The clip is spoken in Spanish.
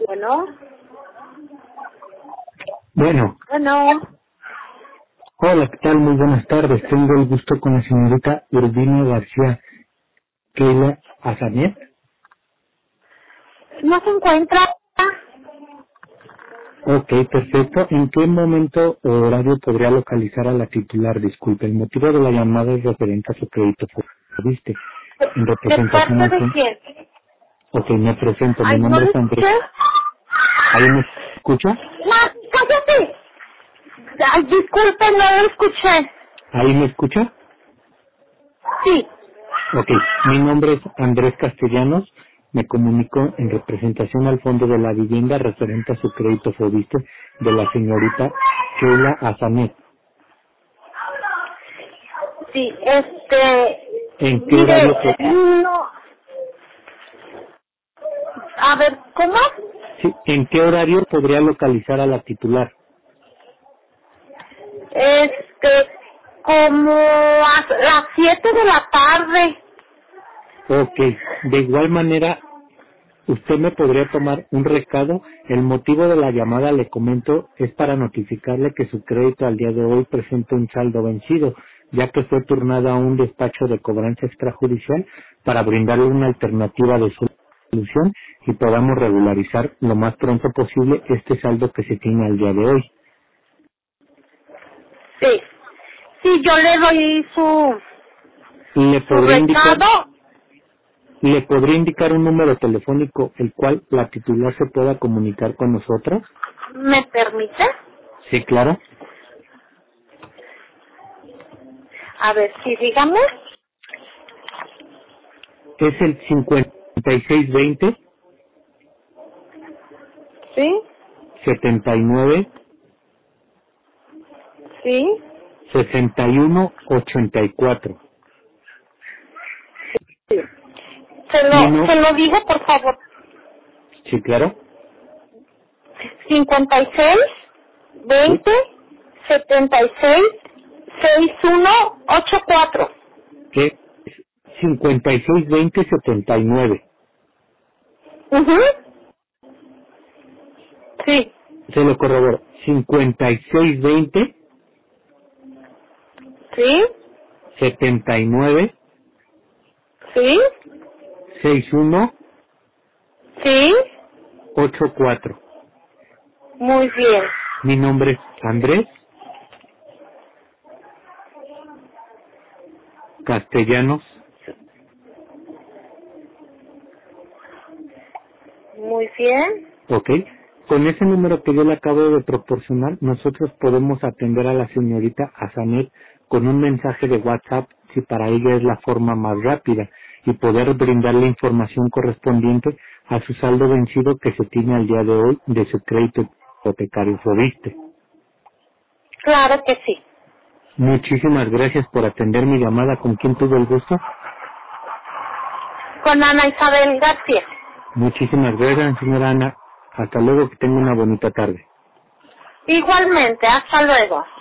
Bueno, Bueno, bueno, hola, ¿qué tal? Muy buenas tardes. Tengo el gusto con la señorita Urbina García Keila Azanet. no se encuentra. Ok, perfecto. ¿En qué momento o horario podría localizar a la titular? Disculpe, el motivo de la llamada es referente a su crédito. ¿Viste? En ¿De representación parte al de fondo. quién? Ok, me presento. Mi Ay, no nombre le es Andrés. escuché. ¿Ahí me escucha? No, cállate. Ay, disculpe, no lo escuché. ¿Ahí me escucha? Sí, Ok, mi nombre es Andrés Castellanos, me comunico en representación al Fondo de la Vivienda referente a su crédito Fobiste de la señorita Keila Azanet. sí, ¿En qué horario, mire, no, a ver, ¿cómo? sí, en qué horario podría localizar a la titular? Como a las 7 de la tarde. Ok, de igual manera, usted me podría tomar un recado. El motivo de la llamada, le comento, es para notificarle que su crédito al día de hoy presenta un saldo vencido, ya que fue turnado a un despacho de cobranza extrajudicial para brindarle una alternativa de solución y podamos regularizar lo más pronto posible este saldo que se tiene al día de hoy. Sí, sí, yo le doy Le su podría indicar, recado. le podría indicar un número telefónico el cual la titular se pueda comunicar con nosotros. ¿Me permite? Sí, claro. A ver, sí, dígame. Es el 5620 Sí, 79 sí. 61 84. Sí. Mi no, Se lo digo, por favor. sí, claro. 56 Sí. 20 76 6184. Que es 5620 79. Ujú. Sí, Se lo corroboro. 5620 sí, 79 sí, 61 sí. 84. Muy bien. Mi nombre es Andrés Castellanos. Muy bien. Ok. Con ese número que yo le acabo de proporcionar, nosotros podemos atender a la señorita Azanet con un mensaje de WhatsApp, si para ella es la forma más rápida, y poder brindarle información correspondiente a su saldo vencido que se tiene al día de hoy de su crédito hipotecario Fobiste. Claro que sí. Muchísimas gracias por atender mi llamada. ¿Con quién tuve el gusto? Con Ana Isabel García. Muchísimas gracias, señora Ana. Hasta luego, que tenga una bonita tarde. Igualmente, hasta luego.